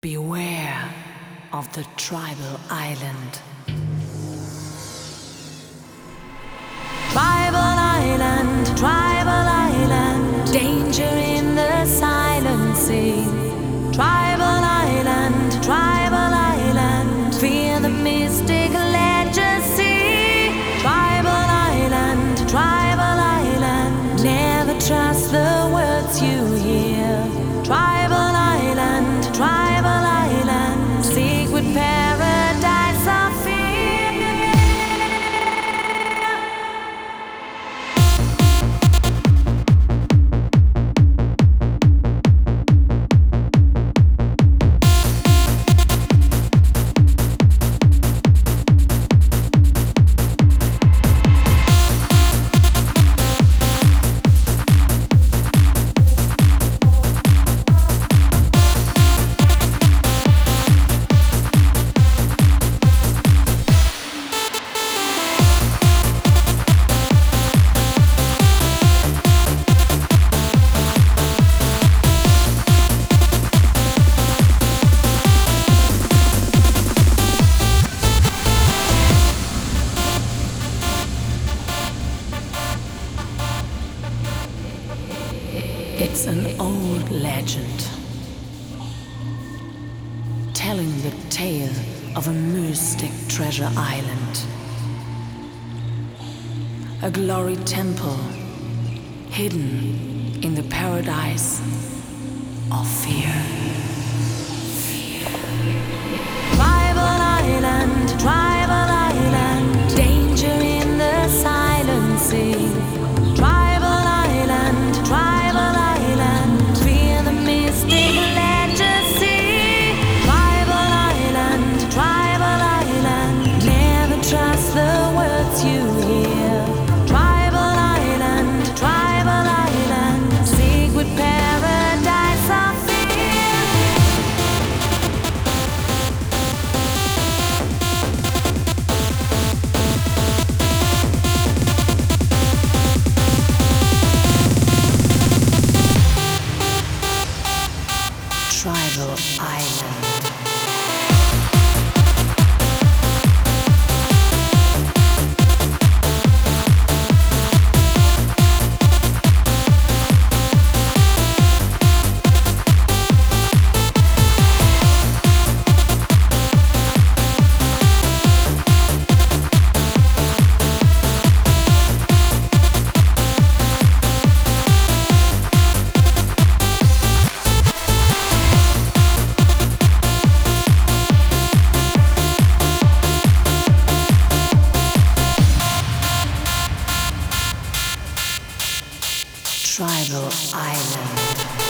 Beware of the tribal island. Tribal island, danger in the silent sea. Tribal island, fear the mystic legacy. Tribal island, never trust the words you hear. Tribal island, secret paradise of fear. It's an old legend telling the tale of a mystic treasure island, a glory temple hidden in the paradise of fear. Tribal island, danger in the silent sea. Tribal island, fear the mystic legacy. Tribal island, never trust the words you hear. Tribal island, secret paradise of fear. Tribal island. Tribal island.